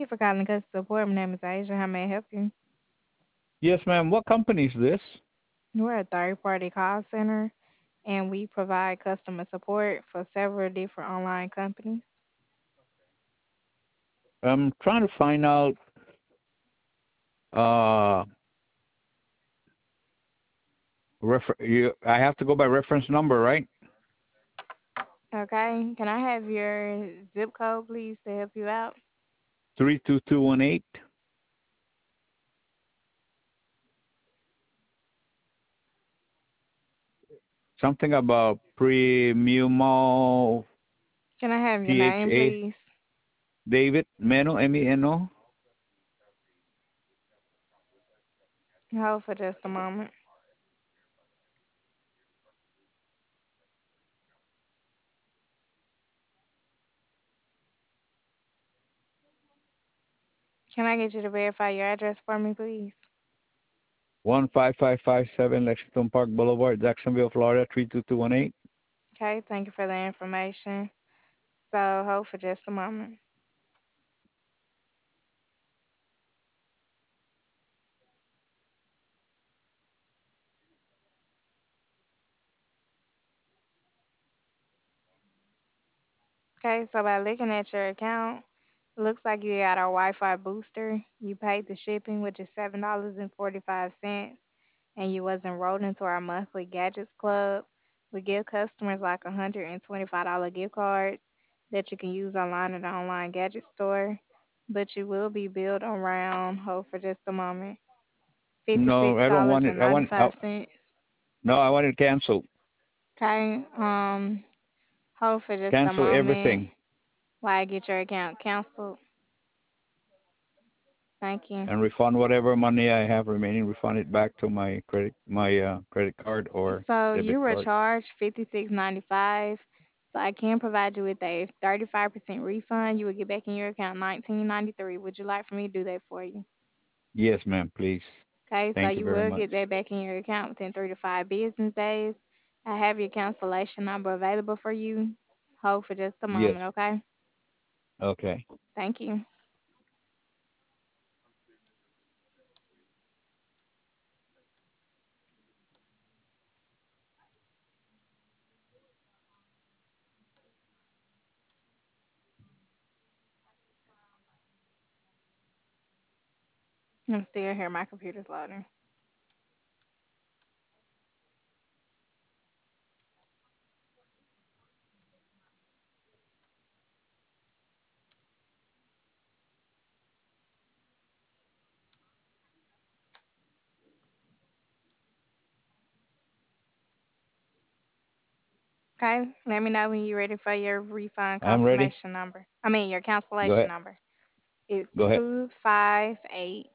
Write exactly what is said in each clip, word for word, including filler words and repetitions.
you for calling customer support. My name is Asia. How may I help you? Yes, ma'am. What company is this? We're a third party call center and we provide customer support for several different online companies. I'm trying to find out. Uh, refer- you, I have to go by reference number, right? Okay. Can I have your zip code, please, to help you out? Three two two one eight. Something about Premiumo Can I have your T H name, A please? David Meno M E N O. Hold for just a moment. Can I get you to verify your address for me, please? One five five five seven Lexington Park Boulevard, Jacksonville, Florida three two two one eight. Okay. Thank you for the information. So hold for just a moment. Okay. So by looking at your account, it looks like you got our Wi-Fi booster. You paid the shipping, which is seven dollars and forty-five cents, and you was enrolled into our monthly gadgets club. We give customers like a one hundred twenty-five dollars gift cards that you can use online at the online gadget store, but you will be billed around, hold for just a moment, No, I don't want it. I want. Uh, fifty-six dollars and ninety-five cents. no, I want it canceled. Okay, um, hold for just a Cancel moment everything while I get your account canceled. Thank you. and refund whatever money I have remaining. Refund it back to my credit, my uh, credit card or So debit you were card. charged fifty-six ninety-five. So I can provide you with a thirty-five percent refund. You will get back in your account nineteen ninety-three. Would you like for me to do that for you? Yes, ma'am. Please. Okay, so Thank you you very will much. get that back in your account within three to five business days. I have your cancellation number available for you. Hold for just a Yes. moment, okay? Okay. Thank you. I'm still here. My computer's loading. Okay, let me know when you're ready for your refund I'm ready. confirmation number. I mean, your Go cancellation ahead. number. It's Go ahead. two five eight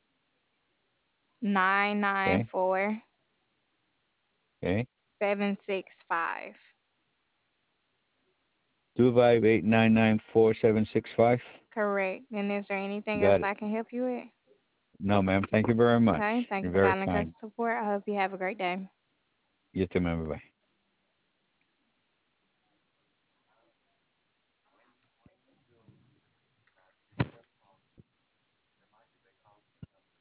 nine nine Okay. four Okay. seven six five. Two five eight nine nine four seven six five. Correct. And is there anything else Got it. I can help you with? No, ma'am. Thank you very much. Okay. Thank you You're for very calling kind. customer support. I hope you have a great day. You too, ma'am. Bye.